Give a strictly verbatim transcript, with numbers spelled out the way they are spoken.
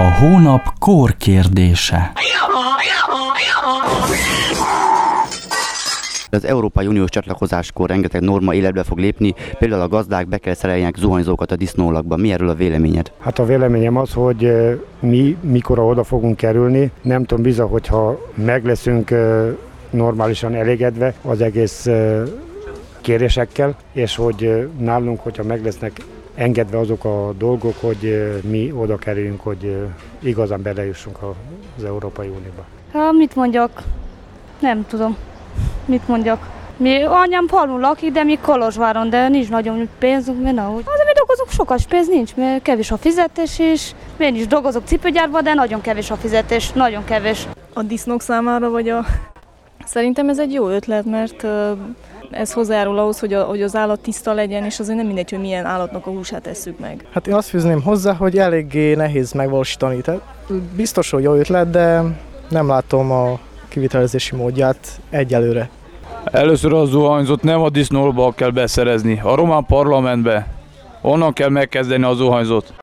A hónap kórkérdése. Az Európai Uniós csatlakozáskor rengeteg norma életbe fog lépni, például a gazdák be kell szereljenek zuhanyzókat a disznólakba. Mi erről a véleményed? Hát a véleményem az, hogy mi mikor oda fogunk kerülni. Nem tudom, bizony, hogyha meg leszünk normálisan elégedve az egész kérésekkel, és hogy nálunk, hogyha meg lesznek engedve azok a dolgok, hogy mi oda kerüljünk, hogy igazán belejussunk az Európai Unióba. Hát mit mondjak? Nem tudom. Mit mondjak? Mi anyám falun lakik, de mi Kolozsváron, de nincs nagyon pénzünk, mert ahogy. Az, mi dolgozunk, sokas pénz nincs, mert kevés a fizetés is. Én is dolgozok cipőgyárban, de nagyon kevés a fizetés, nagyon kevés. A disznók számára, vagy a... Szerintem ez egy jó ötlet, mert ez hozzájárul ahhoz, hogy, a, hogy az állat tiszta legyen, és azért nem mindegy, hogy milyen állatnak a húsát esszük meg. Hát én azt fűzném hozzá, hogy eléggé nehéz megvalósítani. Tehát biztos, hogy jó ötlet, de nem látom a kivitelezési módját egyelőre. Először a zuhanyzót nem a disznóba kell beszerezni, a román parlamentbe. Onnan kell megkezdeni a zuhanyzót.